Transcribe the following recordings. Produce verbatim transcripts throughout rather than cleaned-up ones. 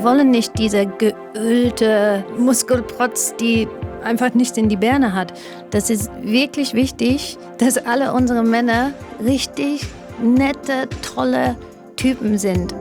wollen nicht diese geölte Muskelprotz, die einfach nicht in die Birne hat. Das ist wirklich wichtig, dass alle unsere Männer richtig nette, tolle Typen sind.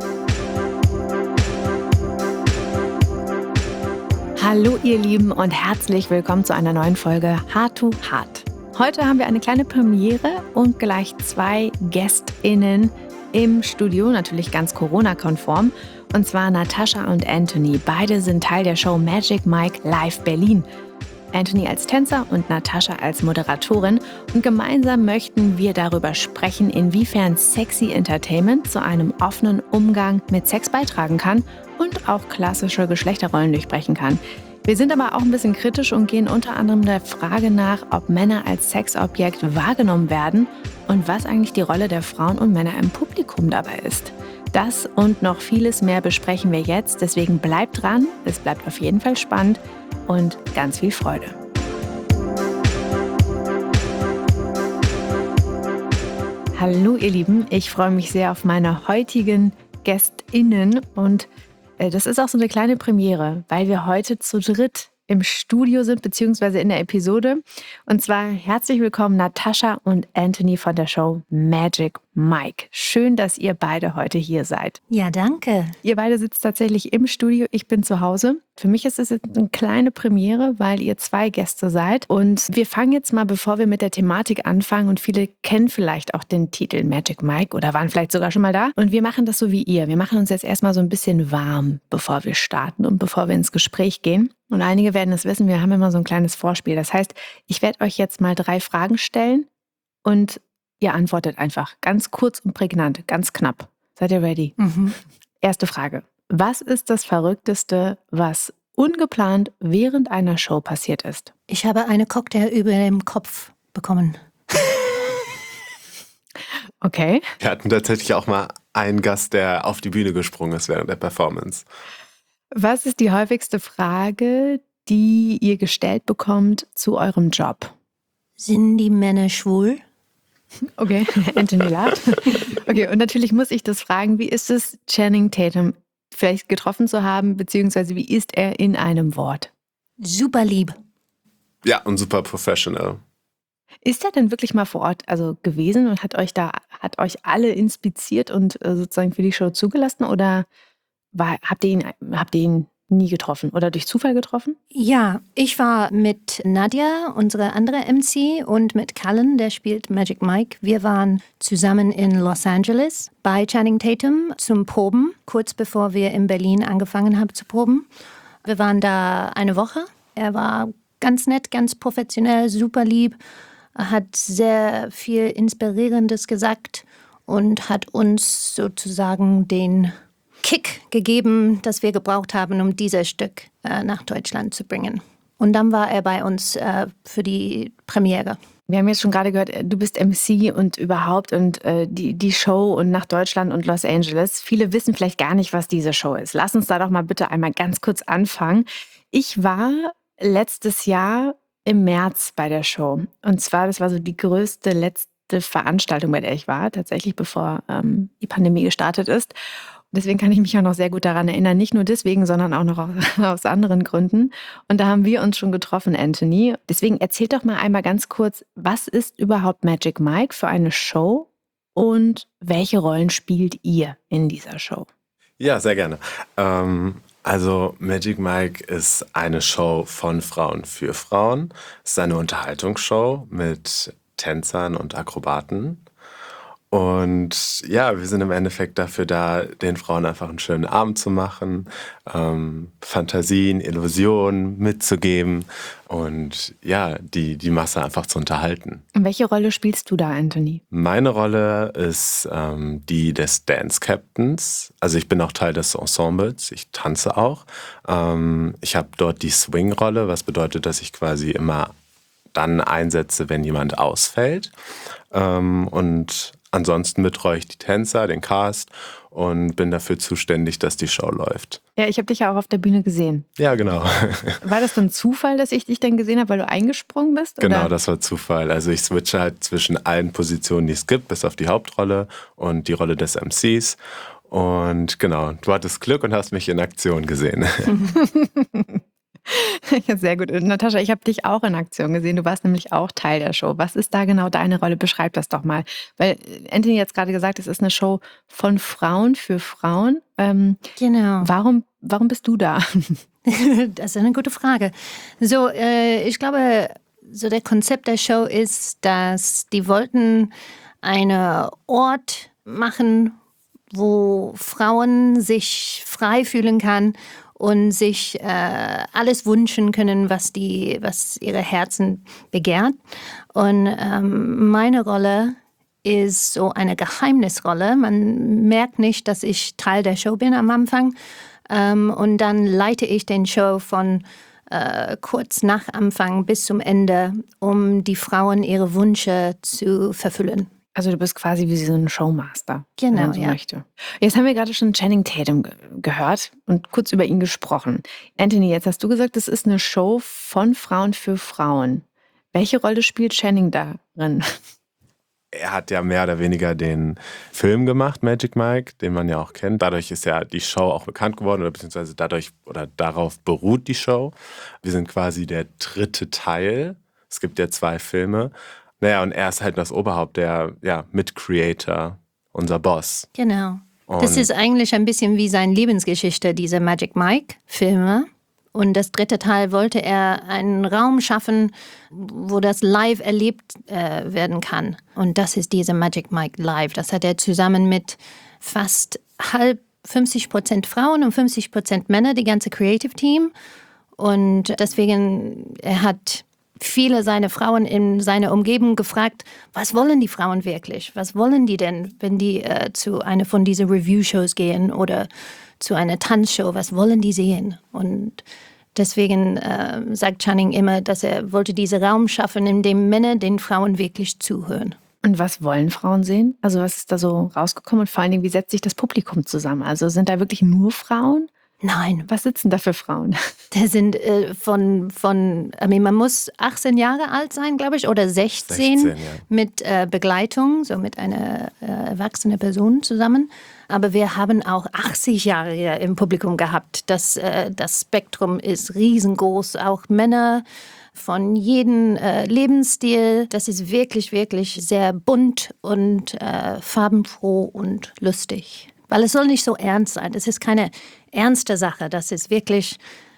Hallo ihr Lieben und herzlich willkommen zu einer neuen Folge Heart to Heart. Heute haben wir eine kleine Premiere und gleich zwei GästInnen im Studio, natürlich ganz Corona-konform. Und zwar Natascha und Anthony. Beide sind Teil der Show Magic Mike Live Berlin. Anthony als Tänzer und Natascha als Moderatorin. Und gemeinsam möchten wir darüber sprechen, inwiefern Sexy Entertainment zu einem offenen Umgang mit Sex beitragen kann und auch klassische Geschlechterrollen durchbrechen kann. Wir sind aber auch ein bisschen kritisch und gehen unter anderem der Frage nach, ob Männer als Sexobjekt wahrgenommen werden und was eigentlich die Rolle der Frauen und Männer im Publikum dabei ist. Das und noch vieles mehr besprechen wir jetzt, deswegen bleibt dran, es bleibt auf jeden Fall spannend und ganz viel Freude. Hallo ihr Lieben, ich freue mich sehr auf meine heutigen GästInnen und äh, das ist auch so eine kleine Premiere, weil wir heute zu dritt im Studio sind, beziehungsweise in der Episode. Und zwar herzlich willkommen Natascha und Anthony von der Show Magic Mike. Schön, dass ihr beide heute hier seid. Ja, danke. Ihr beide sitzt tatsächlich im Studio, ich bin zu Hause. Für mich ist es jetzt eine kleine Premiere, weil ihr zwei Gäste seid. Und wir fangen jetzt mal, bevor wir mit der Thematik anfangen, und viele kennen vielleicht auch den Titel Magic Mike oder waren vielleicht sogar schon mal da. Und wir machen das so wie ihr. Wir machen uns jetzt erstmal so ein bisschen warm, bevor wir starten und bevor wir ins Gespräch gehen. Und einige werden es wissen, wir haben immer so ein kleines Vorspiel. Das heißt, ich werde euch jetzt mal drei Fragen stellen und ihr antwortet einfach ganz kurz und prägnant, ganz knapp. Seid ihr ready? Mhm. Erste Frage. Was ist das Verrückteste, was ungeplant während einer Show passiert ist? Ich habe eine Cocktail über dem Kopf bekommen. Okay. Wir hatten tatsächlich auch mal einen Gast, der auf die Bühne gesprungen ist während der Performance. Was ist die häufigste Frage, die ihr gestellt bekommt zu eurem Job? Sind die Männer schwul? Okay, Anthony lacht. Okay, und natürlich muss ich das fragen, wie ist es, Channing Tatum vielleicht getroffen zu haben, beziehungsweise wie ist er in einem Wort? Super lieb. Ja, und super professional. Ist er denn wirklich mal vor Ort also gewesen und hat euch da, hat euch alle inspiziert und äh, sozusagen für die Show zugelassen oder war, habt ihr ihn, habt ihr ihn nie getroffen oder durch Zufall getroffen? Ja, ich war mit Nadja, unsere andere M C, und mit Callan, der spielt Magic Mike. Wir waren zusammen in Los Angeles bei Channing Tatum zum Proben, kurz bevor wir in Berlin angefangen haben zu proben. Wir waren da eine Woche. Er war ganz nett, ganz professionell, super lieb. Er hat sehr viel Inspirierendes gesagt und hat uns sozusagen den Kick gegeben, das wir gebraucht haben, um dieses Stück äh, nach Deutschland zu bringen. Und dann war er bei uns äh, für die Premiere. Wir haben jetzt schon gerade gehört, du bist M C und überhaupt und äh, die, die Show und nach Deutschland und Los Angeles. Viele wissen vielleicht gar nicht, was diese Show ist. Lass uns da doch mal bitte einmal ganz kurz anfangen. Ich war letztes Jahr im März bei der Show. Und zwar, das war so die größte letzte Veranstaltung, bei der ich war, tatsächlich bevor ähm, die Pandemie gestartet ist. Deswegen kann ich mich auch noch sehr gut daran erinnern. Nicht nur deswegen, sondern auch noch aus, aus anderen Gründen. Und da haben wir uns schon getroffen, Anthony. Deswegen erzählt doch mal einmal ganz kurz, was ist überhaupt Magic Mike für eine Show und welche Rollen spielt ihr in dieser Show? Ja, sehr gerne. Ähm, also Magic Mike ist eine Show von Frauen für Frauen. Es ist eine Unterhaltungsshow mit Tänzern und Akrobaten. Und ja, wir sind im Endeffekt dafür da, den Frauen einfach einen schönen Abend zu machen, ähm, Fantasien, Illusionen mitzugeben und ja, die, die Masse einfach zu unterhalten. Und welche Rolle spielst du da, Anthony? Meine Rolle ist ähm, die des Dance Captains. Also ich bin auch Teil des Ensembles, ich tanze auch. Ähm, ich habe dort die Swing-Rolle, was bedeutet, dass ich quasi immer dann einsetze, wenn jemand ausfällt. Ähm, und ansonsten betreue ich die Tänzer, den Cast und bin dafür zuständig, dass die Show läuft. Ja, ich habe dich ja auch auf der Bühne gesehen. Ja, genau. War das dann Zufall, dass ich dich dann gesehen habe, weil du eingesprungen bist? Oder? Genau, das war Zufall. Also ich switche halt zwischen allen Positionen, die es gibt, bis auf die Hauptrolle und die Rolle des M Cs. Und genau, du hattest Glück und hast mich in Aktion gesehen. Ja, sehr gut. Und Natascha, ich habe dich auch in Aktion gesehen. Du warst nämlich auch Teil der Show. Was ist da genau deine Rolle? Beschreib das doch mal. Weil Anthony jetzt gerade gesagt, es ist eine Show von Frauen für Frauen. Ähm, Genau. Warum, warum bist du da? Das ist eine gute Frage. So, äh, ich glaube, so der Konzept der Show ist, dass die wollten einen Ort machen, wo Frauen sich frei fühlen kann und sich äh, alles wünschen können, was die, was ihre Herzen begehrt. Und ähm, meine Rolle ist so eine Geheimnisrolle. Man merkt nicht, dass ich Teil der Show bin am Anfang. Ähm, und dann leite ich den Show von äh, kurz nach Anfang bis zum Ende, um die Frauen ihre Wünsche zu verfüllen. Also du bist quasi wie so ein Showmaster, Genau, wenn man so ja. möchte. Jetzt haben wir gerade schon Channing Tatum ge- gehört und kurz über ihn gesprochen. Anthony, jetzt hast du gesagt, das ist eine Show von Frauen für Frauen. Welche Rolle spielt Channing darin? Er hat ja mehr oder weniger den Film gemacht, Magic Mike, den man ja auch kennt. Dadurch ist ja die Show auch bekannt geworden oder beziehungsweise dadurch oder darauf beruht die Show. Wir sind quasi der dritte Teil. Es gibt ja zwei Filme. Naja, und er ist halt das Oberhaupt, der ja, Mit-Creator, unser Boss. Genau. Und Das ist eigentlich ein bisschen wie seine Lebensgeschichte, diese Magic Mike-Filme. Und das dritte Teil wollte er einen Raum schaffen, wo das live erlebt äh, werden kann. Und das ist diese Magic Mike Live. Das hat er zusammen mit fast halb fünfzig Prozent Frauen und fünfzig Prozent Männer, die ganze Creative Team. Und deswegen, er hat viele seiner Frauen in seiner Umgebung gefragt, was wollen die Frauen wirklich? Was wollen die denn, wenn die äh, zu einer von diesen Review-Shows gehen oder zu einer Tanzshow? Was wollen die sehen? Und deswegen äh, sagt Channing immer, dass er wollte diesen Raum schaffen, in dem Männer den Frauen wirklich zuhören. Und was wollen Frauen sehen? Also was ist da so rausgekommen und vor allen Dingen, wie setzt sich das Publikum zusammen? Also sind da wirklich nur Frauen? Nein, Was sitzen da für Frauen? das sind äh, von, von I mean, man muss achtzehn Jahre alt sein, glaube ich, oder sechzehn, sechzehn, ja. mit äh, Begleitung, so mit einer äh, erwachsenen Person zusammen. Aber wir haben auch achtzig Jahre im Publikum gehabt. Das, äh, das Spektrum ist riesengroß, auch Männer von jedem äh, Lebensstil. Das ist wirklich, wirklich sehr bunt und äh, farbenfroh und lustig. Weil es soll nicht so ernst sein. Das ist keine ernste Sache. Das ist wirklich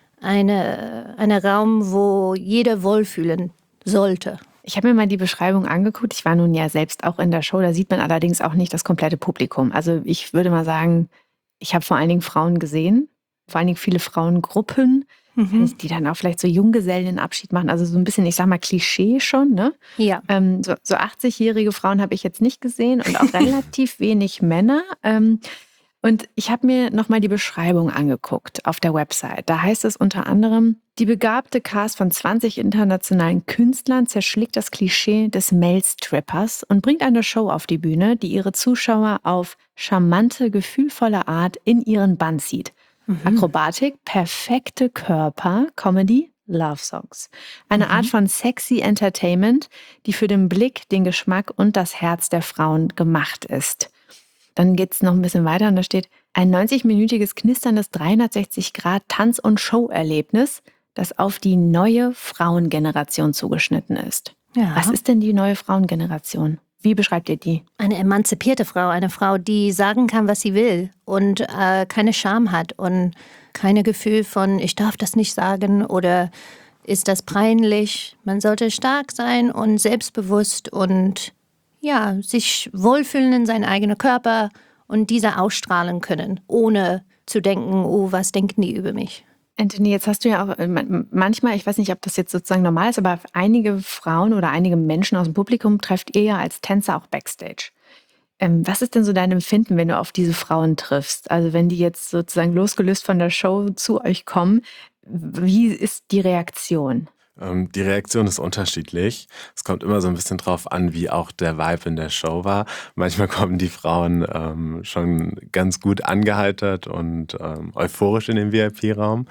eine, eine Raum, wo jeder wohlfühlen sollte. Ich habe mir mal die Beschreibung angeguckt. Ich war nun ja selbst auch in der Show. Da sieht man allerdings auch nicht das komplette Publikum. Also ich würde mal sagen, ich habe vor allen Dingen Frauen gesehen. Vor allen Dingen viele Frauengruppen, Mhm. die dann auch vielleicht so Junggesellenabschied machen. Also so ein bisschen, ich sag mal, Klischee schon, ne? Ja. Ähm, so, so achtzig-jährige Frauen habe ich jetzt nicht gesehen und auch relativ wenig Männer. Ähm, und ich habe mir nochmal die Beschreibung angeguckt auf der Website. Da heißt es unter anderem, die begabte Cast von zwanzig internationalen Künstlern zerschlägt das Klischee des Male-Strippers und bringt eine Show auf die Bühne, die ihre Zuschauer auf charmante, gefühlvolle Art in ihren Bann zieht. Akrobatik, perfekte Körper, Comedy, Love Songs. Eine Art von sexy Entertainment, die für den Blick, den Geschmack und das Herz der Frauen gemacht ist. Dann geht's noch ein bisschen weiter und da steht ein neunzig-minütiges knisterndes dreihundertsechzig Grad Tanz- und Show-Erlebnis, das auf die neue Frauengeneration zugeschnitten ist. Ja. Was ist denn die neue Frauengeneration? Wie beschreibt ihr die? Eine emanzipierte Frau, eine Frau, die sagen kann, was sie will und äh, keine Scham hat und keine Gefühl von, ich darf das nicht sagen oder ist das peinlich. Man sollte stark sein und selbstbewusst und ja, sich wohlfühlen in seinem eigenen Körper und dieser ausstrahlen können, ohne zu denken, oh, was denken die über mich? Anthony, jetzt hast du ja auch äh, manchmal, ich weiß nicht, ob das jetzt sozusagen normal ist, aber einige Frauen oder einige Menschen aus dem Publikum trefft ihr ja als Tänzer auch Backstage. Ähm, was ist denn so dein Empfinden, wenn du auf diese Frauen triffst? Also wenn die jetzt sozusagen losgelöst von der Show zu euch kommen, wie ist die Reaktion? Ähm, die Reaktion ist unterschiedlich. Es kommt immer so ein bisschen drauf an, wie auch der Vibe in der Show war. Manchmal kommen die Frauen ähm, schon ganz gut angeheitert und ähm, euphorisch in den V I P-Raum.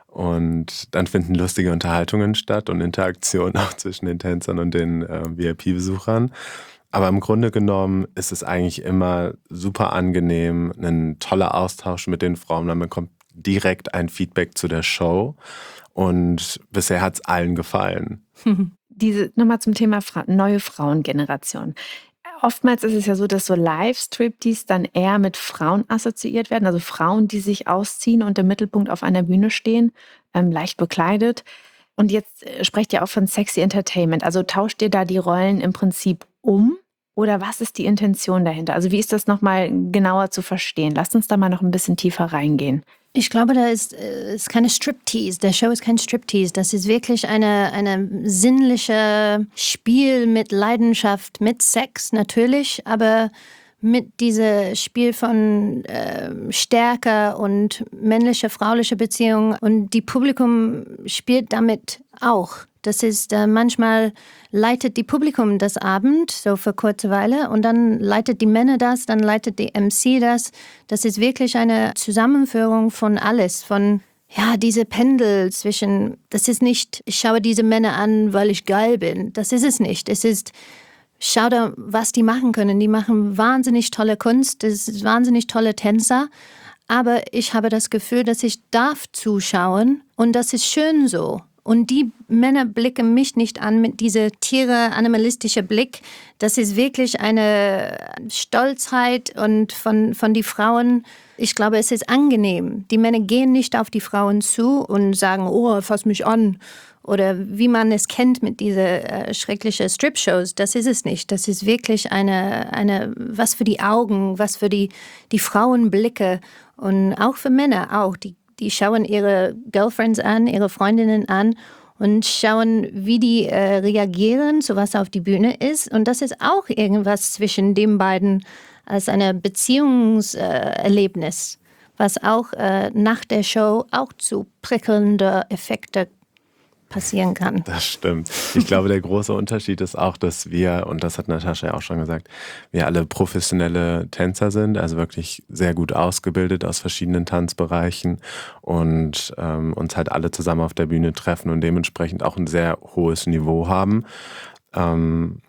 Und dann finden lustige Unterhaltungen statt und Interaktionen auch zwischen den Tänzern und den äh, V I P-Besuchern. Aber im Grunde genommen ist es eigentlich immer super angenehm, ein toller Austausch mit den Frauen. Man bekommt direkt ein Feedback zu der Show und bisher hat es allen gefallen. Diese, nochmal zum Thema Fra- neue Frauengeneration. Oftmals ist es ja so, dass so Live-Striptease dann eher mit Frauen assoziiert werden, also Frauen, die sich ausziehen und im Mittelpunkt auf einer Bühne stehen, ähm, leicht bekleidet. Und jetzt äh, sprecht ihr auch von Sexy Entertainment. Also tauscht ihr da die Rollen im Prinzip um? Oder was ist die Intention dahinter? Also wie ist das nochmal genauer zu verstehen? Lasst uns da mal noch ein bisschen tiefer reingehen. Ich glaube, da ist, äh, ist keine Striptease. Der Show ist kein Striptease. Das ist wirklich eine, eine sinnliche Spiel mit Leidenschaft, mit Sex natürlich, aber mit diesem Spiel von äh, Stärke und männliche, frauliche Beziehungen. Und die Publikum spielt damit auch. Das ist äh, manchmal leitet die Publikum das Abend, so für kurze Weile, und dann leitet die Männer das, dann leitet die M C das. Das ist wirklich eine Zusammenführung von alles, von ja, diese Pendel zwischen, das ist nicht, ich schaue diese Männer an, weil ich geil bin. Das ist es nicht. Es ist, schau da, was die machen können. Die machen wahnsinnig tolle Kunst, das sind wahnsinnig tolle Tänzer. Aber ich habe das Gefühl, dass ich darf zuschauen und das ist schön so. Und die Männer blicken mich nicht an mit dieser Tiere-animalistische Blick. Das ist wirklich eine Stolzheit und von, von die Frauen. Ich glaube, es ist angenehm. Die Männer gehen nicht auf die Frauen zu und sagen, oh, fass mich an. Oder wie man es kennt mit diesen äh, schrecklichen Strip-Shows. Das ist es nicht. Das ist wirklich eine, eine, was für die Augen, was für die, die Frauenblicke. Und auch für Männer auch. Die Die schauen ihre Girlfriends an, ihre Freundinnen an und schauen, wie die äh, reagieren, so was auf die Bühne ist. Und das ist auch irgendwas zwischen den beiden als ein Beziehungserlebnis, äh, was auch äh, nach der Show auch zu prickelnden Effekten passieren kann. Das stimmt. Ich glaube, der große Unterschied ist auch, dass wir, und das hat Natascha ja auch schon gesagt, wir alle professionelle Tänzer sind, also wirklich sehr gut ausgebildet aus verschiedenen Tanzbereichen und ähm, uns halt alle zusammen auf der Bühne treffen und dementsprechend auch ein sehr hohes Niveau haben. Ähm,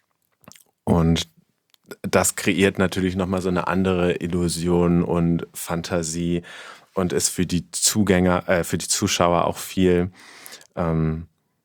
und das kreiert natürlich nochmal so eine andere Illusion und Fantasie und ist für die Zugänger, äh, für die Zuschauer auch viel Ähm,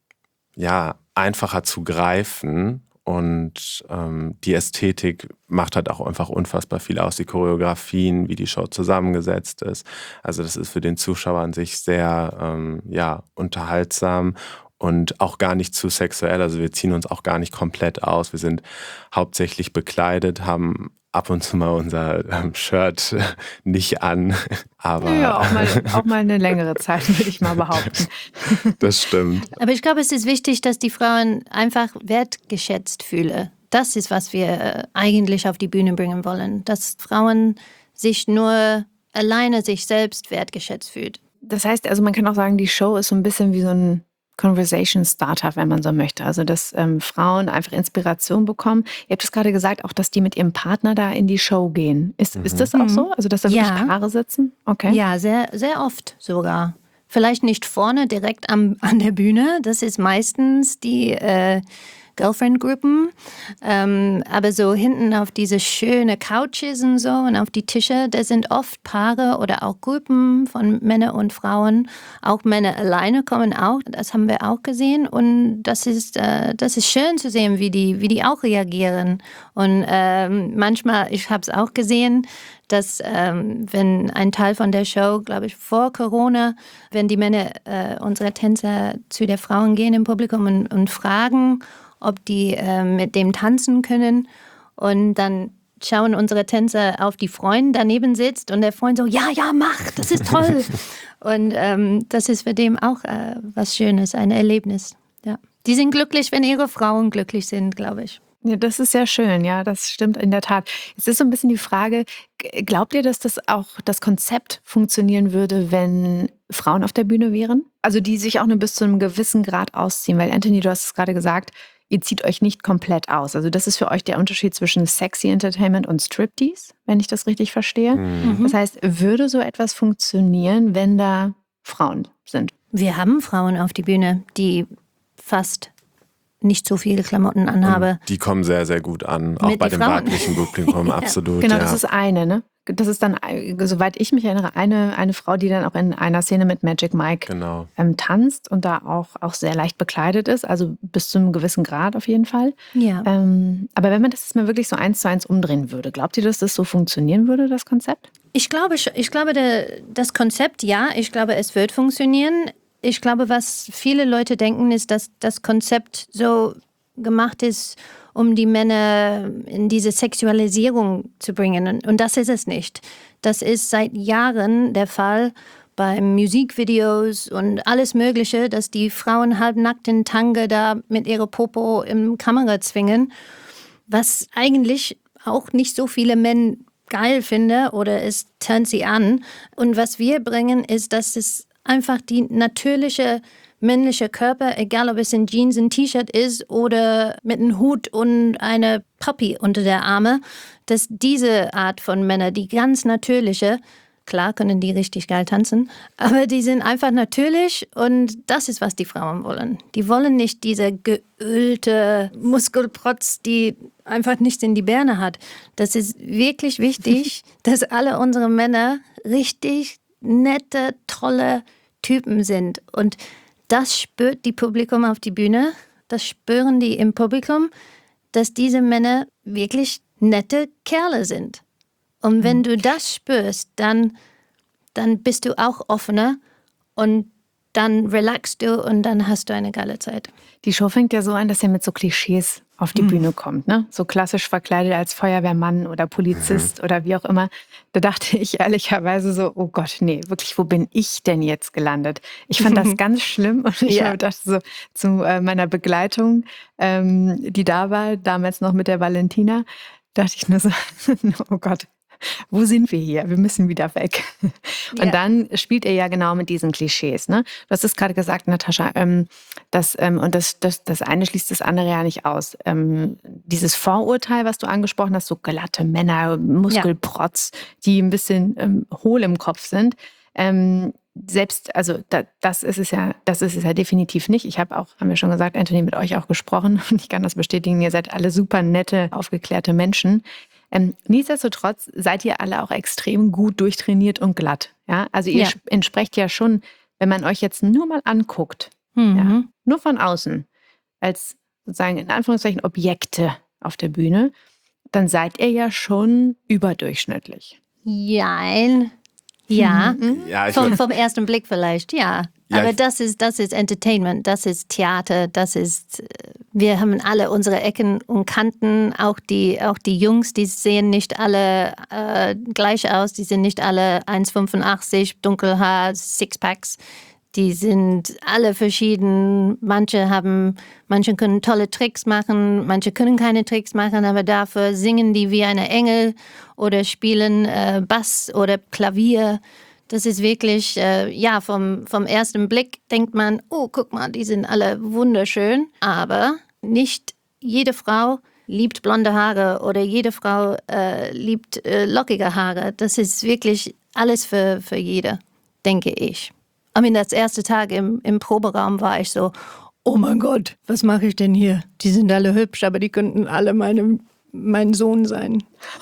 ja, einfacher zu greifen und ähm, die Ästhetik macht halt auch einfach unfassbar viel aus, die Choreografien, wie die Show zusammengesetzt ist. Also das ist für den Zuschauer an sich sehr ähm, ja, unterhaltsam und auch gar nicht zu sexuell. Also wir ziehen uns auch gar nicht komplett aus. Wir sind hauptsächlich bekleidet, haben ab und zu mal unser ähm, Shirt nicht an. Aber ja, auch mal, auch mal eine längere Zeit, würde ich mal behaupten. Das stimmt. Aber ich glaube, es ist wichtig, dass die Frauen einfach wertgeschätzt fühlen. Das ist, was wir eigentlich auf die Bühne bringen wollen. Dass Frauen sich nur alleine sich selbst wertgeschätzt fühlt. Das heißt, also man kann auch sagen, die Show ist so ein bisschen wie so ein Conversation Starter, wenn man so möchte. Also, dass ähm, Frauen einfach Inspiration bekommen. Ihr habt es gerade gesagt, auch, dass die mit ihrem Partner da in die Show gehen. Ist, mhm. ist das auch so? Also, dass da wirklich ja. Paare sitzen? Okay. Ja, sehr, sehr oft sogar. Vielleicht nicht vorne direkt am, an der Bühne. Das ist meistens die äh, Girlfriend-Gruppen. Ähm, aber so hinten auf diese schönen Couches und so und auf die Tische, da sind oft Paare oder auch Gruppen von Männern und Frauen. Auch Männer alleine kommen auch. Das haben wir auch gesehen. Und das ist, äh, das ist schön zu sehen, wie die, wie die auch reagieren. Und ähm, manchmal, ich habe es auch gesehen, dass ähm, wenn ein Teil von der Show, glaube ich, vor Corona, wenn die Männer, äh, unsere Tänzer zu der Frauen gehen im Publikum und, und fragen, ob die äh, mit dem tanzen können. Und dann schauen unsere Tänzer auf die Freundin daneben sitzt und der Freund so, ja, ja, mach, das ist toll. Und ähm, das ist für den auch äh, was Schönes, ein Erlebnis. Ja. Die sind glücklich, wenn ihre Frauen glücklich sind, glaube ich. Ja, das ist sehr schön, ja, das stimmt in der Tat. Es ist so ein bisschen die Frage, glaubt ihr, dass das auch das Konzept funktionieren würde, wenn Frauen auf der Bühne wären? Also die sich auch nur bis zu einem gewissen Grad ausziehen, weil Anthony, du hast es gerade gesagt, ihr zieht euch nicht komplett aus. Also das ist für euch der Unterschied zwischen Sexy Entertainment und Striptease, wenn ich das richtig verstehe. Mhm. Das heißt, würde so etwas funktionieren, wenn da Frauen sind? Wir haben Frauen auf die Bühne, die fast nicht so viele Klamotten anhabe. Und die kommen sehr, sehr gut an, auch Mit bei die dem Frauen. weiblichen Publikum, absolut. Genau, ja. das ist eine, ne? Das ist dann, soweit ich mich erinnere, eine, eine Frau, die dann auch in einer Szene mit Magic Mike Genau. ähm, tanzt und da auch, auch sehr leicht bekleidet ist, also bis zu einem gewissen Grad auf jeden Fall. Ja. Ähm, aber wenn man das jetzt mal wirklich so eins zu eins umdrehen würde, glaubt ihr, dass das so funktionieren würde, das Konzept? Ich glaube, sch- ich glaube der, das Konzept, ja, ich glaube, es wird funktionieren. Ich glaube, was viele Leute denken, ist, dass das Konzept so gemacht ist, um die Männer in diese Sexualisierung zu bringen. Und, und das ist es nicht. Das ist seit Jahren der Fall bei Musikvideos und alles Mögliche, dass die Frauen halbnackt in Tanga da mit ihrer Popo im Kamera zwingen, was eigentlich auch nicht so viele Männer geil finden oder es turnt sie an. Und was wir bringen, ist, dass es einfach die natürliche männliche Körper, egal ob es in Jeans, ein T-Shirt ist oder mit einem Hut und eine Puppy unter der Arme, dass diese Art von Männer, die ganz natürliche, klar können die richtig geil tanzen, aber die sind einfach natürlich und das ist, was die Frauen wollen. Die wollen nicht diese geölte Muskelprotz, die einfach nichts in die Birne hat. Das ist wirklich wichtig, dass alle unsere Männer richtig nette, tolle Typen sind und das spürt die Publikum auf die Bühne, das spüren die im Publikum, dass diese Männer wirklich nette Kerle sind. Und wenn du das spürst, dann, dann bist du auch offener und dann relaxst du und dann hast du eine geile Zeit. Die Show fängt ja so an, dass ihr mit so Klischees auf die mhm. Bühne kommt, ne? So klassisch verkleidet als Feuerwehrmann oder Polizist mhm. oder wie auch immer. Da dachte ich ehrlicherweise so, oh Gott, nee, wirklich, wo bin ich denn jetzt gelandet? Ich fand das ganz schlimm und ich ja. dachte so zu äh, meiner Begleitung, ähm, die da war, damals noch mit der Valentina, dachte ich nur so, oh Gott. Wo sind wir hier? Wir müssen wieder weg. Und ja. dann spielt er ja genau mit diesen Klischees. Ne? Du hast es gerade gesagt, Natascha, ähm, das, ähm, und das, das, das eine schließt das andere ja nicht aus. Ähm, dieses Vorurteil, was du angesprochen hast, so glatte Männer, Muskelprotz, ja. die ein bisschen ähm, hohl im Kopf sind. Ähm, selbst, also da, das ist es ja, das ist es ja definitiv nicht. Ich habe auch, haben wir schon gesagt, Anthony, mit euch auch gesprochen und ich kann das bestätigen, ihr seid alle super nette, aufgeklärte Menschen. Ähm, nichtsdestotrotz seid ihr alle auch extrem gut durchtrainiert und glatt. Ja? Also ihr ja. entsprecht ja schon, wenn man euch jetzt nur mal anguckt, mhm. ja, nur von außen, als sozusagen in Anführungszeichen Objekte auf der Bühne, dann seid ihr ja schon überdurchschnittlich. Jein. Ja, Mhm. Ja, ich vom, würd- vom ersten Blick vielleicht, ja. Ja, Aber ich- das ist, das ist Entertainment, das ist Theater, das ist, äh, wir haben alle unsere Ecken und Kanten, auch die, auch die Jungs, die sehen nicht alle äh, gleich aus, die sind nicht alle eins Komma fünfundachtzig, Dunkelhaar, Sixpacks. Die sind alle verschieden. Manche haben, manche können tolle Tricks machen, manche können keine Tricks machen, aber dafür singen die wie eine Engel oder spielen äh, Bass oder Klavier. Das ist wirklich, äh, ja, vom, vom ersten Blick denkt man, oh, guck mal, die sind alle wunderschön. Aber nicht jede Frau liebt blonde Haare oder jede Frau äh, liebt äh, lockige Haare. Das ist wirklich alles für, für jede, denke ich. I mean, das erste Tag im, im Proberaum war ich so, oh mein Gott, was mache ich denn hier? Die sind alle hübsch, aber die könnten alle meine, mein Sohn sein.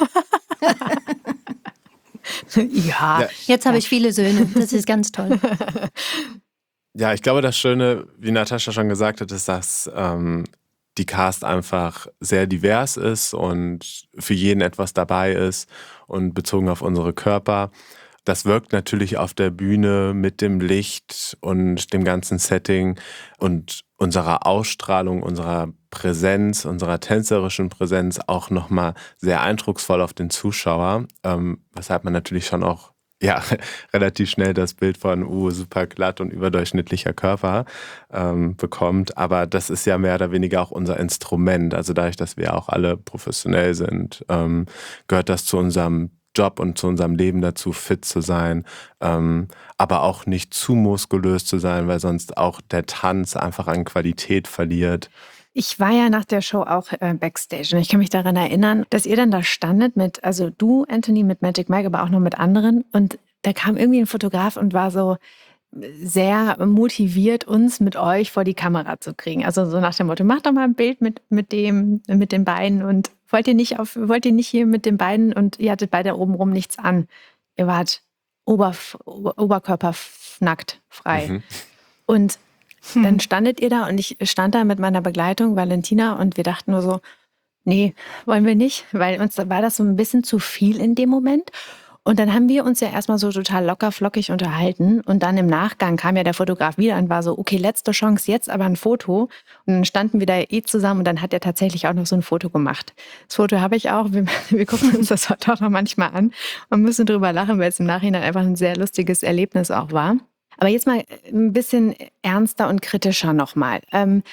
Ja. Ja. Jetzt habe ich viele Söhne, das ist ganz toll. Ja, ich glaube, das Schöne, wie Natascha schon gesagt hat, ist, dass ähm, die Cast einfach sehr divers ist und für jeden etwas dabei ist und bezogen auf unsere Körper. Das wirkt natürlich auf der Bühne mit dem Licht und dem ganzen Setting und unserer Ausstrahlung, unserer Präsenz, unserer tänzerischen Präsenz auch nochmal sehr eindrucksvoll auf den Zuschauer, ähm, weshalb man natürlich schon auch ja, relativ schnell das Bild von uh, super glatt und überdurchschnittlicher Körper ähm, bekommt. Aber das ist ja mehr oder weniger auch unser Instrument. Also dadurch, dass wir auch alle professionell sind, ähm, gehört das zu unserem Job und zu unserem Leben dazu, fit zu sein, ähm, aber auch nicht zu muskulös zu sein, weil sonst auch der Tanz einfach an Qualität verliert. Ich war ja nach der Show auch äh, Backstage und ich kann mich daran erinnern, dass ihr dann da standet mit, also du, Anthony, mit Magic Mike, aber auch noch mit anderen und da kam irgendwie ein Fotograf und war so, sehr motiviert, uns mit euch vor die Kamera zu kriegen. Also so nach dem Motto, macht doch mal ein Bild mit, mit, dem, mit den beiden und wollt ihr nicht auf, wollt ihr nicht hier mit den beiden und ihr hattet beide obenrum nichts an. Ihr wart Oberf- Ober- oberkörpernackt frei. Mhm. Und hm. dann standet ihr da und ich stand da mit meiner Begleitung, Valentina, und wir dachten nur so, nee, wollen wir nicht, weil uns war das so ein bisschen zu viel in dem Moment. Und dann haben wir uns ja erstmal so total locker flockig unterhalten und dann im Nachgang kam ja der Fotograf wieder und war so, okay, letzte Chance, jetzt aber ein Foto. Und dann standen wir da eh zusammen und dann hat er tatsächlich auch noch so ein Foto gemacht. Das Foto habe ich auch, wir, wir gucken uns das heute auch noch manchmal an und müssen drüber lachen, weil es im Nachhinein einfach ein sehr lustiges Erlebnis auch war. Aber jetzt mal ein bisschen ernster und kritischer nochmal. Ähm,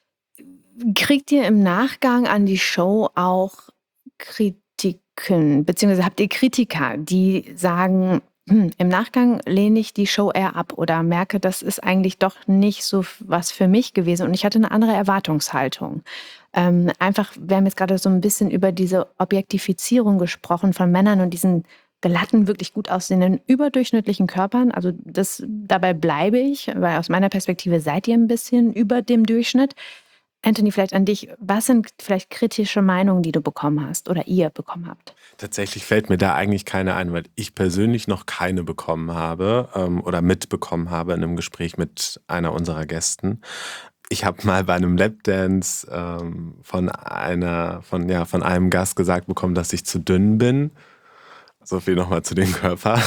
kriegt ihr im Nachgang an die Show auch Kritik? Beziehungsweise habt ihr Kritiker, die sagen, hm, im Nachgang lehne ich die Show eher ab oder merke, das ist eigentlich doch nicht so was für mich gewesen und ich hatte eine andere Erwartungshaltung. Ähm, einfach, wir haben jetzt gerade so ein bisschen über diese Objektifizierung gesprochen von Männern und diesen glatten, wirklich gut aussehenden, überdurchschnittlichen Körpern. Also das, dabei bleibe ich, weil aus meiner Perspektive seid ihr ein bisschen über dem Durchschnitt. Anthony, vielleicht an dich. Was sind vielleicht kritische Meinungen, die du bekommen hast oder ihr bekommen habt? Tatsächlich fällt mir da eigentlich keine ein, weil ich persönlich noch keine bekommen habe ähm, oder mitbekommen habe in einem Gespräch mit einer unserer Gästen. Ich habe mal bei einem Lapdance ähm, von einer, von, ja, von einem Gast gesagt bekommen, dass ich zu dünn bin. So viel nochmal zu dem Körper.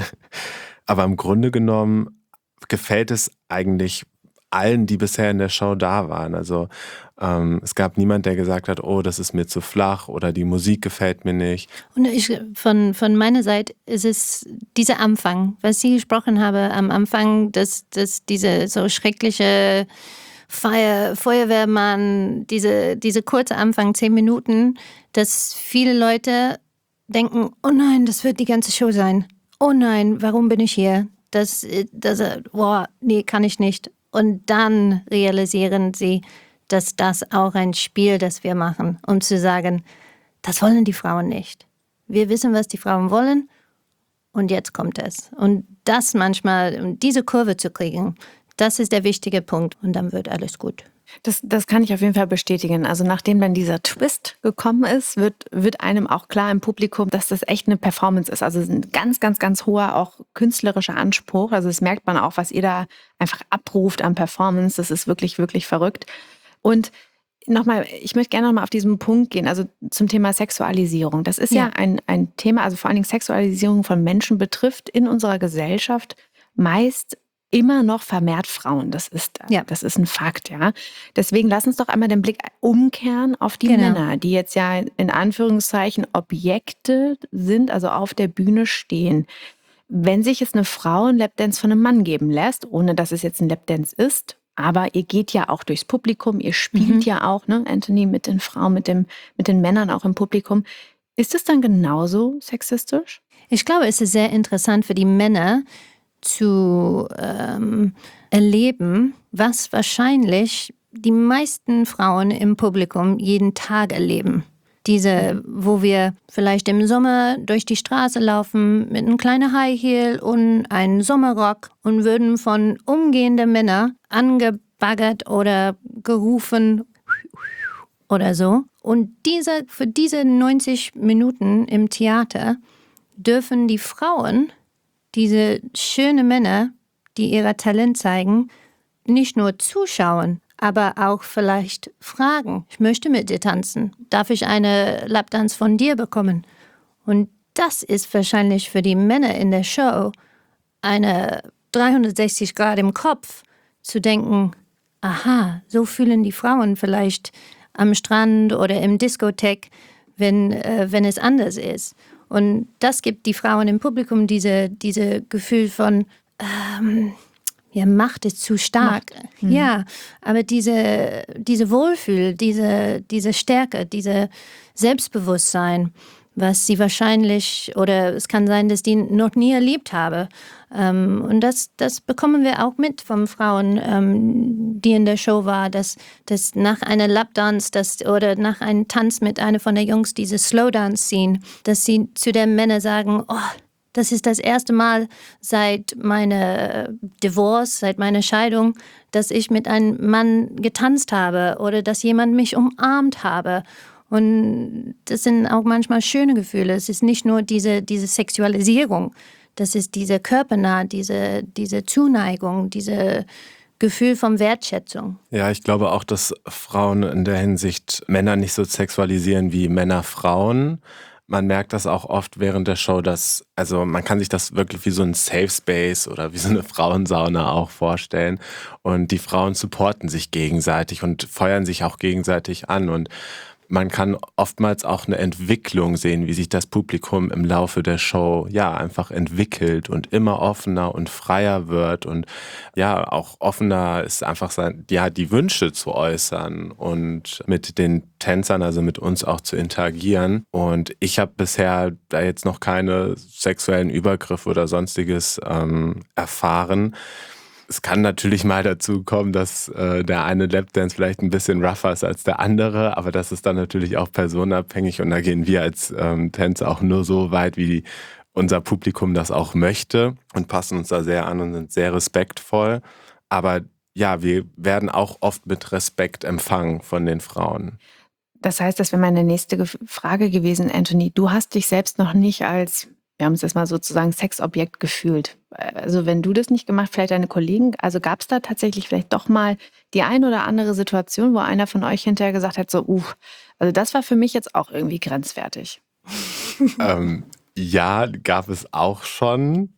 Aber im Grunde genommen gefällt es eigentlich allen, die bisher in der Show da waren. Also ähm, es gab niemand, der gesagt hat, oh, das ist mir zu flach oder die Musik gefällt mir nicht. Und ich, von, von meiner Seite ist es dieser Anfang, was ich gesprochen habe am Anfang, dass, dass diese so schreckliche Feuer, Feuerwehrmann, diese, diese kurze Anfang, zehn Minuten, dass viele Leute denken, oh nein, das wird die ganze Show sein. Oh nein, warum bin ich hier? Das, das, boah, nee, kann ich nicht. Und dann realisieren sie, dass das auch ein Spiel, das wir machen, um zu sagen, das wollen die Frauen nicht. Wir wissen, was die Frauen wollen und jetzt kommt es. Und das manchmal, um diese Kurve zu kriegen, das ist der wichtige Punkt und dann wird alles gut. Das, das kann ich auf jeden Fall bestätigen. Also nachdem dann dieser Twist gekommen ist, wird, wird einem auch klar im Publikum, dass das echt eine Performance ist. Also ein ganz, ganz, ganz hoher auch künstlerischer Anspruch. Also das merkt man auch, was ihr da einfach abruft an Performance. Das ist wirklich, wirklich verrückt. Und nochmal, ich möchte gerne nochmal auf diesen Punkt gehen, also zum Thema Sexualisierung. Das ist ja, ja ein, ein Thema, also vor allen Dingen Sexualisierung von Menschen betrifft in unserer Gesellschaft meist immer noch vermehrt Frauen. Das ist, ja. das ist ein Fakt, ja. Deswegen lass uns doch einmal den Blick umkehren auf die genau. Männer, die jetzt ja in Anführungszeichen Objekte sind, also auf der Bühne stehen. Wenn sich jetzt eine Frau einen Lapdance von einem Mann geben lässt, ohne dass es jetzt ein Lapdance ist, aber ihr geht ja auch durchs Publikum, ihr spielt mhm. ja auch, ne, Anthony, mit den Frauen, mit, dem, mit den Männern auch im Publikum. Ist es dann genauso sexistisch? Ich glaube, es ist sehr interessant für die Männer, zu ähm, erleben, was wahrscheinlich die meisten Frauen im Publikum jeden Tag erleben. Diese, wo wir vielleicht im Sommer durch die Straße laufen mit einem kleinen High Heel und einem Sommerrock und würden von umgehenden Männern angebaggert oder gerufen oder so. Und diese, für diese neunzig Minuten im Theater dürfen die Frauen diese schönen Männer, die ihr Talent zeigen, nicht nur zuschauen, aber auch vielleicht fragen, ich möchte mit dir tanzen, darf ich eine Lapdance von dir bekommen? Und das ist wahrscheinlich für die Männer in der Show eine dreihundertsechzig Grad im Kopf, zu denken, aha, so fühlen die Frauen vielleicht am Strand oder im Diskothek, wenn, äh, wenn es anders ist. Und das gibt die Frauen im Publikum diese, diese Gefühl von, ähm, ja, Macht ist zu stark. Mhm. Ja, aber diese, diese Wohlfühl, diese, diese Stärke, diese Selbstbewusstsein, was sie wahrscheinlich, oder es kann sein, dass die noch nie erlebt habe. Ähm, und das, das bekommen wir auch mit von Frauen, ähm, die in der Show war, dass, dass nach einer Lapdance dass, oder nach einem Tanz mit einer von der Jungs, diese Slowdance ziehen, dass sie zu den Männern sagen, oh, Das ist das erste Mal seit meiner Divorce, seit meiner Scheidung, dass ich mit einem Mann getanzt habe oder dass jemand mich umarmt habe. Und das sind auch manchmal schöne Gefühle. Es ist nicht nur diese, diese Sexualisierung, das ist diese körpernah, diese, diese Zuneigung, diese Gefühl von Wertschätzung. Ja, ich glaube auch, dass Frauen in der Hinsicht Männer nicht so sexualisieren wie Männer Frauen. Man merkt das auch oft während der Show, dass, also man kann sich das wirklich wie so ein Safe Space oder wie so eine Frauensauna auch vorstellen. Und die Frauen supporten sich gegenseitig und feuern sich auch gegenseitig an. Und man kann oftmals auch eine Entwicklung sehen, wie sich das Publikum im Laufe der Show ja einfach entwickelt und immer offener und freier wird und ja auch offener ist einfach sein, ja die Wünsche zu äußern und mit den Tänzern, also mit uns auch zu interagieren. Und ich habe bisher da jetzt noch keine sexuellen Übergriffe oder sonstiges ähm, erfahren. Es kann natürlich mal dazu kommen, dass äh, der eine Lapdance vielleicht ein bisschen rougher ist als der andere, aber das ist dann natürlich auch personenabhängig und da gehen wir als ähm, Tänzer auch nur so weit, wie unser Publikum das auch möchte und passen uns da sehr an und sind sehr respektvoll. Aber ja, wir werden auch oft mit Respekt empfangen von den Frauen. Das heißt, das wäre meine nächste Frage gewesen, Anthony. Du hast dich selbst noch nicht als, wir haben es jetzt mal sozusagen, Sexobjekt gefühlt. Also wenn du das nicht gemacht, vielleicht deine Kollegen, also gab es da tatsächlich vielleicht doch mal die ein oder andere Situation, wo einer von euch hinterher gesagt hat, so, uh, also das war für mich jetzt auch irgendwie grenzwertig. ähm, ja, gab es auch schon.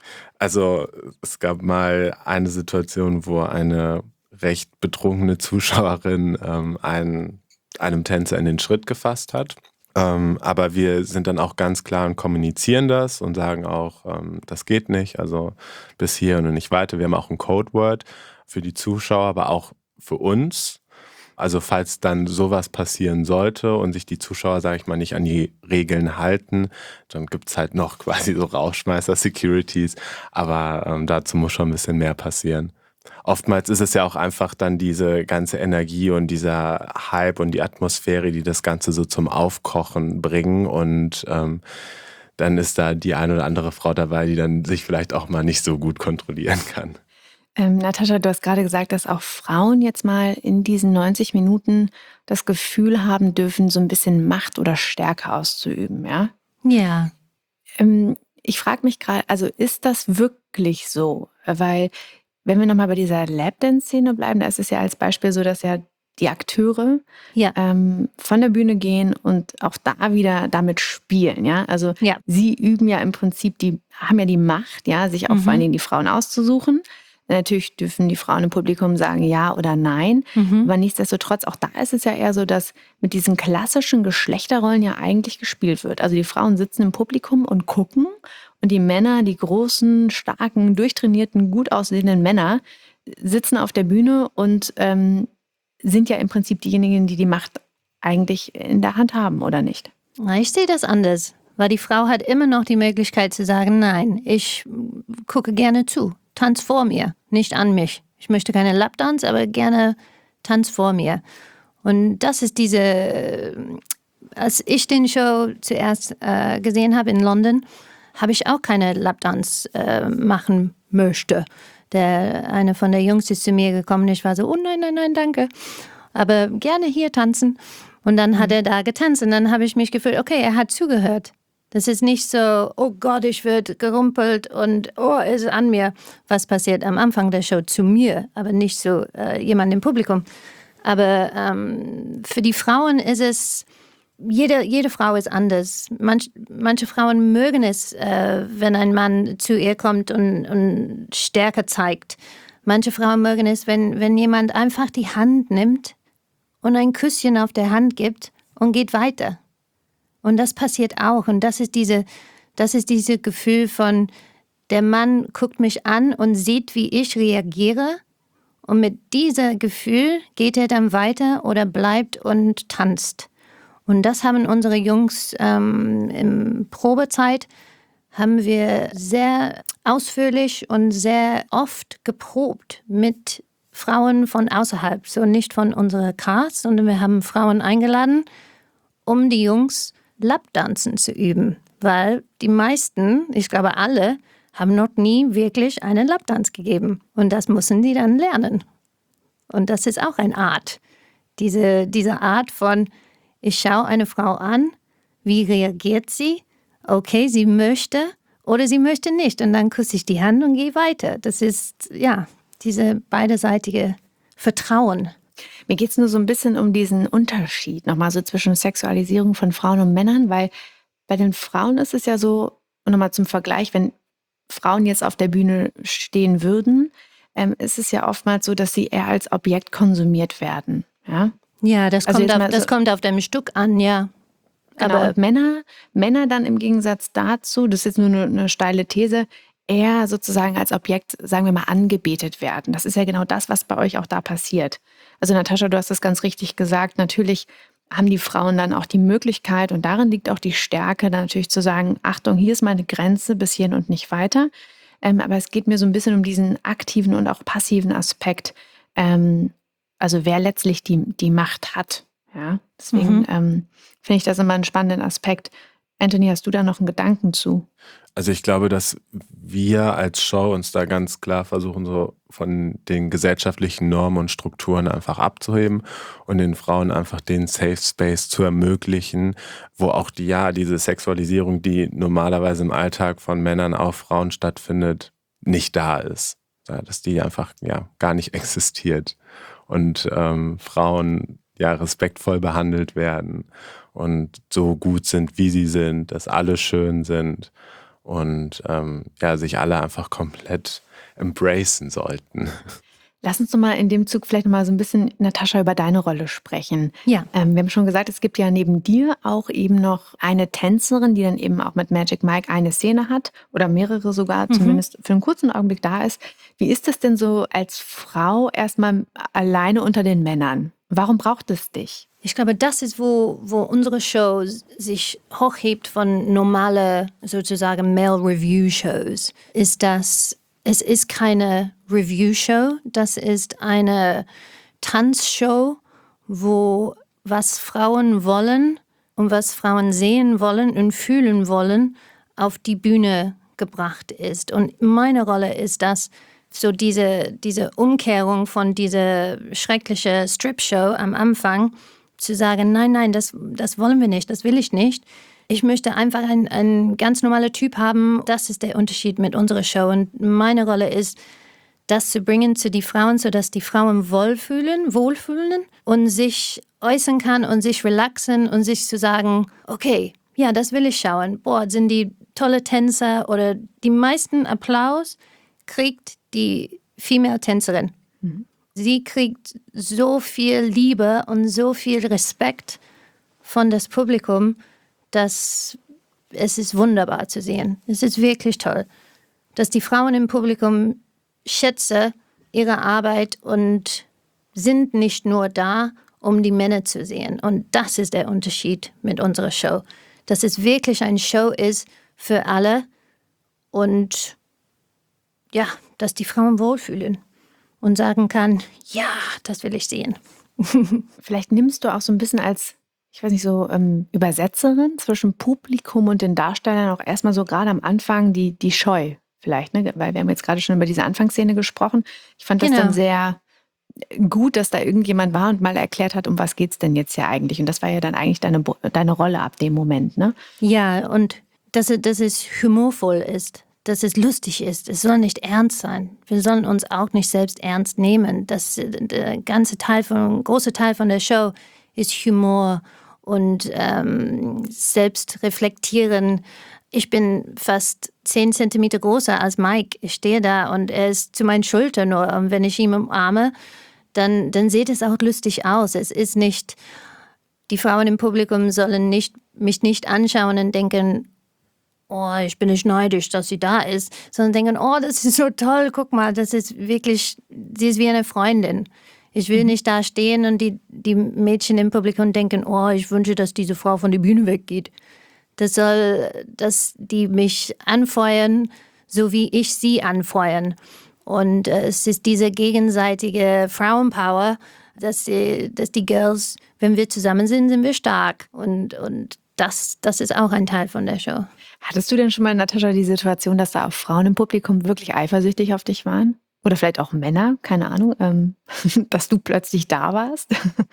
Also es gab mal eine Situation, wo eine recht betrunkene Zuschauerin ähm, einen, einem Tänzer in den Schritt gefasst hat. Ähm, aber wir sind dann auch ganz klar und kommunizieren das und sagen auch, ähm, das geht nicht, also bis hier und nicht weiter. Wir haben auch ein Codeword für die Zuschauer, aber auch für uns. Also falls dann sowas passieren sollte und sich die Zuschauer, sage ich mal, nicht an die Regeln halten, dann gibt es halt noch quasi so Rauschmeister-Securities, aber ähm, dazu muss schon ein bisschen mehr passieren. Oftmals ist es ja auch einfach dann diese ganze Energie und dieser Hype und die Atmosphäre, die das Ganze so zum Aufkochen bringen und ähm, dann ist da die eine oder andere Frau dabei, die dann sich vielleicht auch mal nicht so gut kontrollieren kann. Ähm, Natascha, du hast gerade gesagt, dass auch Frauen jetzt mal in diesen neunzig Minuten das Gefühl haben dürfen, so ein bisschen Macht oder Stärke auszuüben, ja? Ja. Ähm, ich frage mich gerade, also ist das wirklich so? Weil wenn wir nochmal bei dieser Lapdance-Szene bleiben, da ist es ja als Beispiel so, dass ja die Akteure Ja. ähm, von der Bühne gehen und auch da wieder damit spielen. Ja? Also Ja. sie üben ja im Prinzip, die haben ja die Macht, ja, sich auch Mhm. vor allen Dingen die Frauen auszusuchen. Natürlich dürfen die Frauen im Publikum sagen ja oder nein. Mhm. Aber nichtsdestotrotz, auch da ist es ja eher so, dass mit diesen klassischen Geschlechterrollen ja eigentlich gespielt wird. Also die Frauen sitzen im Publikum und gucken und die Männer, die großen, starken, durchtrainierten, gut aussehenden Männer sitzen auf der Bühne und ähm, sind ja im Prinzip diejenigen, die die Macht eigentlich in der Hand haben, oder nicht? Ich sehe das anders, weil die Frau hat immer noch die Möglichkeit zu sagen, nein, ich gucke gerne zu. Tanz vor mir, nicht an mich. Ich möchte keine Lapdance, aber gerne Tanz vor mir. Und das ist diese, als ich den Show zuerst äh, gesehen habe in London, habe ich auch keine Lapdance äh, machen möchte. Der, eine von der Jungs ist zu mir gekommen, ich war so, oh nein, nein, nein, danke. Aber gerne hier tanzen. Und dann hat er da getanzt und dann habe ich mich gefühlt, okay, er hat zugehört. Das ist nicht so, oh Gott, ich werde gerumpelt und oh, ist an mir. Was passiert am Anfang der Show zu mir, aber nicht so äh, jemand im Publikum. Aber ähm, für die Frauen ist es, jede, jede Frau ist anders. Manch, manche Frauen mögen es, äh, wenn ein Mann zu ihr kommt und, und Stärke zeigt. Manche Frauen mögen es, wenn, wenn jemand einfach die Hand nimmt und ein Küsschen auf der Hand gibt und geht weiter. Und das passiert auch. Und das ist diese, das ist dieses Gefühl von, der Mann guckt mich an und sieht, wie ich reagiere. Und mit diesem Gefühl geht er dann weiter oder bleibt und tanzt. Und das haben unsere Jungs ähm, in Probezeit, haben wir sehr ausführlich und sehr oft geprobt mit Frauen von außerhalb. So nicht von unserer Cast, sondern wir haben Frauen eingeladen, um die Jungs Lapdanzen zu üben, weil die meisten, ich glaube alle, haben noch nie wirklich einen Lapdance gegeben. Und das müssen die dann lernen. Und das ist auch eine Art. Diese, diese Art von, ich schaue eine Frau an, wie reagiert sie? Okay, sie möchte oder sie möchte nicht. Und dann küsse ich die Hand und gehe weiter. Das ist, ja, diese beiderseitige Vertrauen. Mir geht es nur so ein bisschen um diesen Unterschied nochmal so zwischen Sexualisierung von Frauen und Männern, weil bei den Frauen ist es ja so, und nochmal zum Vergleich, wenn Frauen jetzt auf der Bühne stehen würden, ähm, ist es ja oftmals so, dass sie eher als Objekt konsumiert werden. Ja, ja das, also kommt auf, so, das kommt auf dem Stück an, ja. Genau, Aber und Männer, Männer dann im Gegensatz dazu, das ist jetzt nur eine, eine steile These, eher sozusagen als Objekt, sagen wir mal, angebetet werden. Das ist ja genau das, was bei euch auch da passiert. Also Natascha, du hast das ganz richtig gesagt. Natürlich haben die Frauen dann auch die Möglichkeit, und darin liegt auch die Stärke, dann natürlich zu sagen, Achtung, hier ist meine Grenze, bis hierhin und nicht weiter. Ähm, aber es geht mir so ein bisschen um diesen aktiven und auch passiven Aspekt, ähm, also wer letztlich die, die Macht hat. Ja, deswegen Mhm. ähm, finde ich das immer einen spannenden Aspekt. Anthony, hast du da noch einen Gedanken zu? Also ich glaube, dass wir als Show uns da ganz klar versuchen, so von den gesellschaftlichen Normen und Strukturen einfach abzuheben und den Frauen einfach den Safe Space zu ermöglichen, wo auch die, ja, diese Sexualisierung, die normalerweise im Alltag von Männern auf Frauen stattfindet, nicht da ist. Ja, dass die einfach ja gar nicht existiert. Und ähm, Frauen ja respektvoll behandelt werden und so gut sind, wie sie sind, dass alle schön sind. Und ähm, ja, sich alle einfach komplett embracen sollten. Lass uns doch mal in dem Zug vielleicht noch mal so ein bisschen, Natascha, über deine Rolle sprechen. Ja. Ähm, wir haben schon gesagt, es gibt ja neben dir auch eben noch eine Tänzerin, die dann eben auch mit Magic Mike eine Szene hat oder mehrere sogar, Mhm. zumindest für einen kurzen Augenblick da ist. Wie ist es denn so als Frau erstmal alleine unter den Männern? Warum braucht es dich? Ich glaube, das ist, wo, wo unsere Show sich hochhebt von normale, sozusagen Male-Review-Shows, ist, dass es ist keine Review-Show, das ist eine Tanzshow, wo was Frauen wollen und was Frauen sehen wollen und fühlen wollen, auf die Bühne gebracht ist. Und meine Rolle ist das, so diese, diese Umkehrung von dieser schrecklichen Strip-Show am Anfang, zu sagen, nein, nein, das, das wollen wir nicht, das will ich nicht. Ich möchte einfach einen, einen ganz normalen Typ haben. Das ist der Unterschied mit unserer Show. Und meine Rolle ist, das zu bringen zu den Frauen, sodass die Frauen wohlfühlen, wohlfühlen und sich äußern kann und sich relaxen und sich zu sagen, okay, ja, das will ich schauen. Boah, sind die tolle Tänzer oder die meisten Applaus kriegt die Female-Tänzerin. Mhm. Sie kriegt so viel Liebe und so viel Respekt von das Publikum, dass es ist wunderbar zu sehen. Es ist wirklich toll, dass die Frauen im Publikum schätzen ihre Arbeit und sind nicht nur da, um die Männer zu sehen. Und das ist der Unterschied mit unserer Show. Dass es wirklich eine Show ist für alle und ja, dass die Frauen wohlfühlen und sagen kann, ja, das will ich sehen. Vielleicht nimmst du auch so ein bisschen als, ich weiß nicht, so ähm, Übersetzerin zwischen Publikum und den Darstellern auch erstmal so gerade am Anfang die, die Scheu vielleicht, ne? Weil wir haben jetzt gerade schon über diese Anfangsszene gesprochen. Ich fand das Genau. dann sehr gut, dass da irgendjemand war und mal erklärt hat, um was geht's denn jetzt hier eigentlich? Und das war ja dann eigentlich deine, deine Rolle ab dem Moment, ne? Ja, und dass es, dass es humorvoll ist, dass es lustig ist. Es soll nicht ernst sein. Wir sollen uns auch nicht selbst ernst nehmen. Das, der ganze Teil von, ein großer Teil von der Show ist Humor und ähm, selbst reflektieren. Ich bin fast zehn Zentimeter größer als Mike. Ich stehe da und er ist zu meinen Schultern nur. Und wenn ich ihn umarme, dann, dann sieht es auch lustig aus. Es ist nicht, die Frauen im Publikum sollen nicht, mich nicht anschauen und denken, oh, ich bin nicht neidisch, dass sie da ist, sondern denken, oh, das ist so toll, guck mal, das ist wirklich, sie ist wie eine Freundin. Ich will nicht da stehen und die, die Mädchen im Publikum denken, oh, ich wünsche, dass diese Frau von der Bühne weggeht. Das soll, dass die mich anfeuern, so wie ich sie anfeuern. Und äh, es ist diese gegenseitige Frauenpower, dass die, dass die Girls, wenn wir zusammen sind, sind wir stark. Und, und das, das ist auch ein Teil von der Show. Hattest du denn schon mal, Natascha, die Situation, dass da auch Frauen im Publikum wirklich eifersüchtig auf dich waren? Oder vielleicht auch Männer, keine Ahnung, ähm, dass du plötzlich da warst?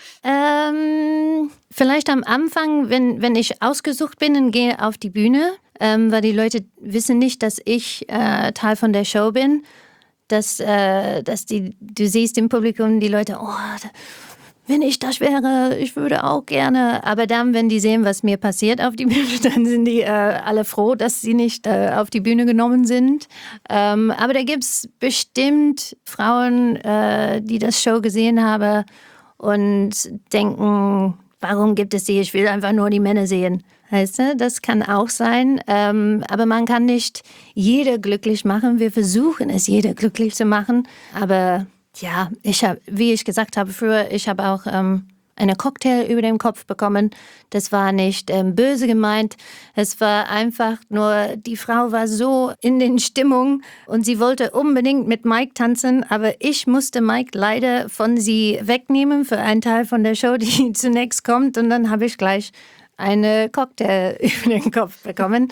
Ähm, vielleicht am Anfang, wenn, wenn ich ausgesucht bin und gehe auf die Bühne, ähm, weil die Leute wissen nicht, dass ich äh, Teil von der Show bin, dass, äh, dass die, du siehst im Publikum die Leute, oh, wenn ich das wäre, ich würde auch gerne. Aber dann, wenn die sehen, was mir passiert auf die Bühne, dann sind die äh, alle froh, dass sie nicht äh, auf die Bühne genommen sind. Ähm, aber da gibt es bestimmt Frauen, äh, die das Show gesehen haben und denken, warum gibt es sie? Ich will einfach nur die Männer sehen. Weißt du, das kann auch sein. Ähm, aber man kann nicht jeder glücklich machen. Wir versuchen es, jeder glücklich zu machen. Aber ja, ich habe, wie ich gesagt habe früher, ich habe auch ähm, einen Cocktail über den Kopf bekommen. Das war nicht ähm, böse gemeint. Es war einfach nur, die Frau war so in den Stimmung und sie wollte unbedingt mit Mike tanzen, aber ich musste Mike leider von sie wegnehmen für einen Teil von der Show, die zunächst kommt. Und dann habe ich gleich eine Cocktail über den Kopf bekommen.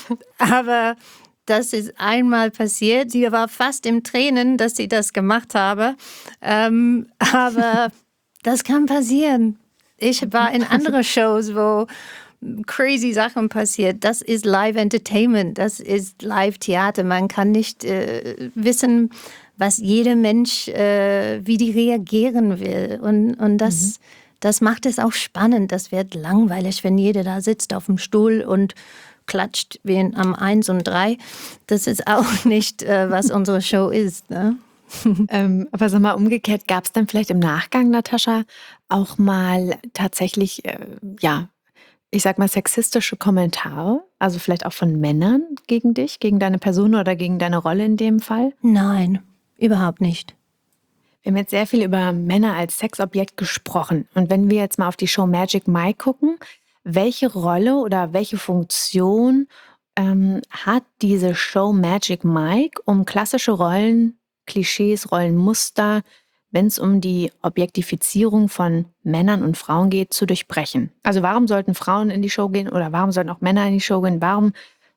Aber das ist einmal passiert. Sie war fast im Tränen, dass sie das gemacht habe. Ähm, aber das kann passieren. Ich war in anderen Shows, wo crazy Sachen passiert. Das ist Live-Entertainment, das ist Live-Theater. Man kann nicht äh, wissen, was jeder Mensch, äh, wie die reagieren will. Und, und das, mhm. das macht es auch spannend. Das wird langweilig, wenn jeder da sitzt auf dem Stuhl und klatscht wie in, am eins und drei. Das ist auch nicht, äh, was unsere Show ist. Ne? ähm, aber sag mal, umgekehrt, gab es dann vielleicht im Nachgang, Natascha, auch mal tatsächlich, äh, ja, ich sag mal, sexistische Kommentare? Also vielleicht auch von Männern gegen dich, gegen deine Person oder gegen deine Rolle in dem Fall? Nein, überhaupt nicht. Wir haben jetzt sehr viel über Männer als Sexobjekt gesprochen. Und wenn wir jetzt mal auf die Show Magic Mike gucken, welche Rolle oder welche Funktion ähm, hat diese Show Magic Mike, um klassische Rollen, Klischees, Rollenmuster, wenn es um die Objektifizierung von Männern und Frauen geht, zu durchbrechen? Also warum sollten Frauen in die Show gehen oder warum sollten auch Männer in die Show gehen? Warum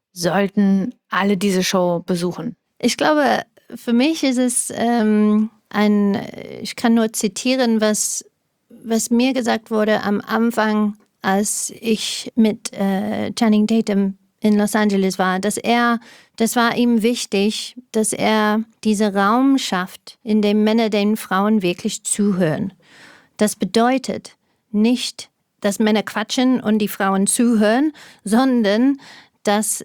sollten alle diese Show besuchen? Ich glaube, für mich ist es ähm, ein, ich kann nur zitieren, was, was mir gesagt wurde am Anfang, als ich mit äh, Channing Tatum in Los Angeles war, dass er, das war ihm wichtig, dass er diesen Raum schafft, in dem Männer den Frauen wirklich zuhören. Das bedeutet nicht, dass Männer quatschen und die Frauen zuhören, sondern dass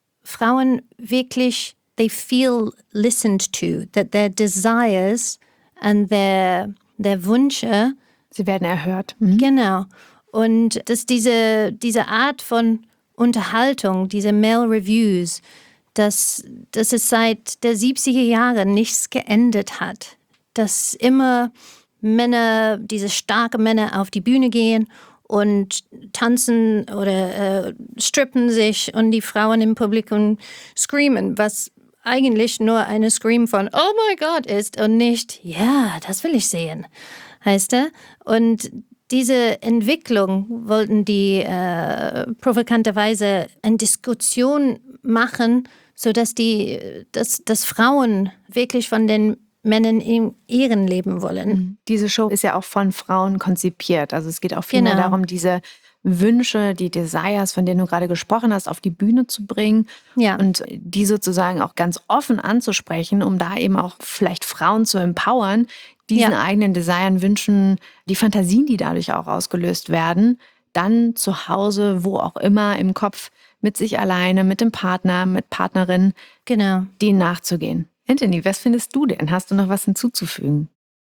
Frauen wirklich, they feel listened to, that their desires and their, their Wünsche, sie werden erhört. Mhm. Genau. Und dass diese, diese Art von Unterhaltung, diese Male Reviews, dass, dass es seit der siebziger Jahre nichts geändert hat. Dass immer Männer, diese starken Männer auf die Bühne gehen und tanzen oder äh, strippen sich und die Frauen im Publikum screamen, was eigentlich nur eine Scream von Oh my God ist und nicht, ja, das will ich sehen, heißt er. Und diese Entwicklung wollten die äh, provokanterweise eine Diskussion machen, sodass die, dass, dass Frauen wirklich von den Männern in ihren leben wollen. Diese Show ist ja auch von Frauen konzipiert. Also es geht auch vielmehr Genau. darum, diese Wünsche, die Desires, von denen du gerade gesprochen hast, auf die Bühne zu bringen Ja. und die sozusagen auch ganz offen anzusprechen, um da eben auch vielleicht Frauen zu empowern, diesen Ja. eigenen Desiren, Wünschen, die Fantasien, die dadurch auch ausgelöst werden, dann zu Hause, wo auch immer, im Kopf, mit sich alleine, mit dem Partner, mit Partnerin, Genau. denen nachzugehen. Anthony, was findest du denn? Hast du noch was hinzuzufügen?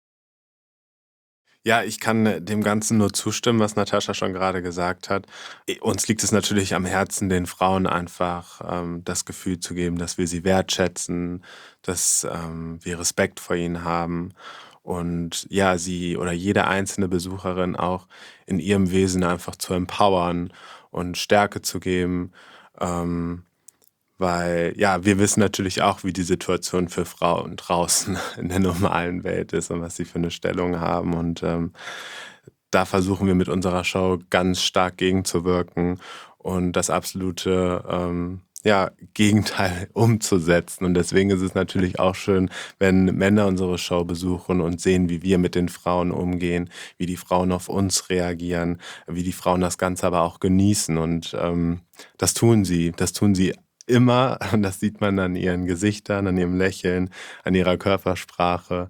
Ja, ich kann dem Ganzen nur zustimmen, was Natascha schon gerade gesagt hat. Uns liegt es natürlich am Herzen, den Frauen einfach ähm, das Gefühl zu geben, dass wir sie wertschätzen, dass ähm, wir Respekt vor ihnen haben und ja, sie oder jede einzelne Besucherin auch in ihrem Wesen einfach zu empowern und Stärke zu geben. Ähm, Weil, ja, wir wissen natürlich auch, wie die Situation für Frauen draußen in der normalen Welt ist und was sie für eine Stellung haben. Und ähm, da versuchen wir mit unserer Show ganz stark gegenzuwirken und das absolute ähm, ja, Gegenteil umzusetzen. Und deswegen ist es natürlich auch schön, wenn Männer unsere Show besuchen und sehen, wie wir mit den Frauen umgehen, wie die Frauen auf uns reagieren, wie die Frauen das Ganze aber auch genießen. Und ähm, das tun sie, das tun sie immer. Und das sieht man an ihren Gesichtern, an ihrem Lächeln, an ihrer Körpersprache.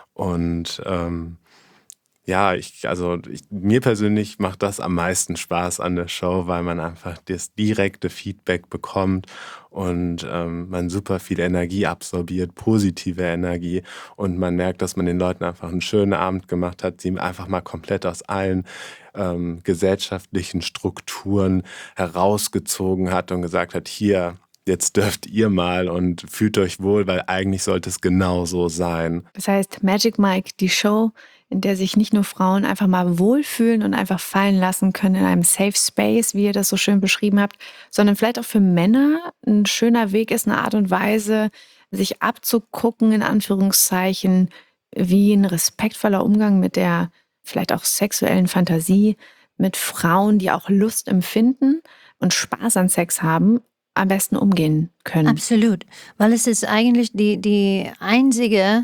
Und ähm, ja, ich, also ich, mir persönlich macht das am meisten Spaß an der Show, weil man einfach das direkte Feedback bekommt und ähm, man super viel Energie absorbiert, positive Energie, und man merkt, dass man den Leuten einfach einen schönen Abend gemacht hat, sie einfach mal komplett aus allen ähm, gesellschaftlichen Strukturen herausgezogen hat und gesagt hat, hier, jetzt dürft ihr mal und fühlt euch wohl, weil eigentlich sollte es genau so sein. Das heißt, Magic Mike, die Show, in der sich nicht nur Frauen einfach mal wohlfühlen und einfach fallen lassen können in einem Safe Space, wie ihr das so schön beschrieben habt, sondern vielleicht auch für Männer ein schöner Weg ist, eine Art und Weise, sich abzugucken, in Anführungszeichen, wie ein respektvoller Umgang mit der vielleicht auch sexuellen Fantasie mit Frauen, die auch Lust empfinden und Spaß an Sex haben, am besten umgehen können. Absolut, weil es ist eigentlich die, die einzige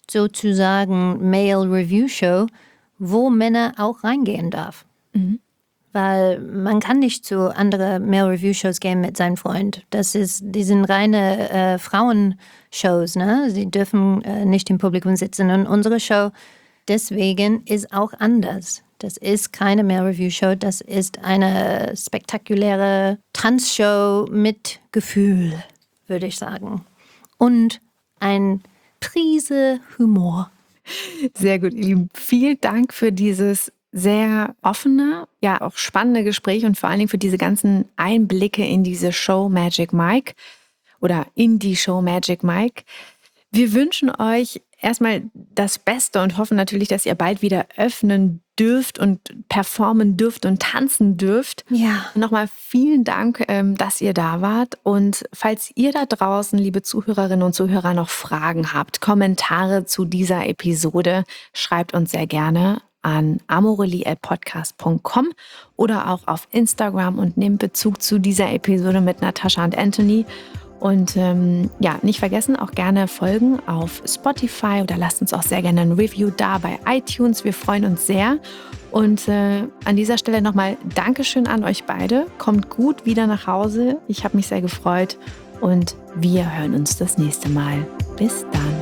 sozusagen Male Review Show, wo Männer auch reingehen darf. Mhm. Weil man kann nicht zu anderen Male Review Shows gehen mit seinem Freund. Das ist, die sind reine äh, Frauenshows, ne? Sie dürfen äh, nicht im Publikum sitzen. Und unsere Show deswegen ist auch anders. Das ist keine Male Review Show, das ist eine spektakuläre Tanzshow mit Gefühl, würde ich sagen. Und ein Prise Humor. Sehr gut, ihr Lieben. Vielen Dank für dieses sehr offene, ja auch spannende Gespräch und vor allen Dingen für diese ganzen Einblicke in diese Show Magic Mike oder in die Show Magic Mike. Wir wünschen euch erstmal das Beste und hoffen natürlich, dass ihr bald wieder öffnen dürft und performen dürft und tanzen dürft. Ja. Nochmal vielen Dank, dass ihr da wart. Und falls ihr da draußen, liebe Zuhörerinnen und Zuhörer, noch Fragen habt, Kommentare zu dieser Episode, schreibt uns sehr gerne an amorelie at podcast punkt com oder auch auf Instagram und nehmt Bezug zu dieser Episode mit Natascha und Anthony. Und ähm, ja, nicht vergessen, auch gerne folgen auf Spotify oder lasst uns auch sehr gerne ein Review da bei iTunes. Wir freuen uns sehr. Und äh, an dieser Stelle nochmal Dankeschön an euch beide. Kommt gut wieder nach Hause. Ich habe mich sehr gefreut und wir hören uns das nächste Mal. Bis dann.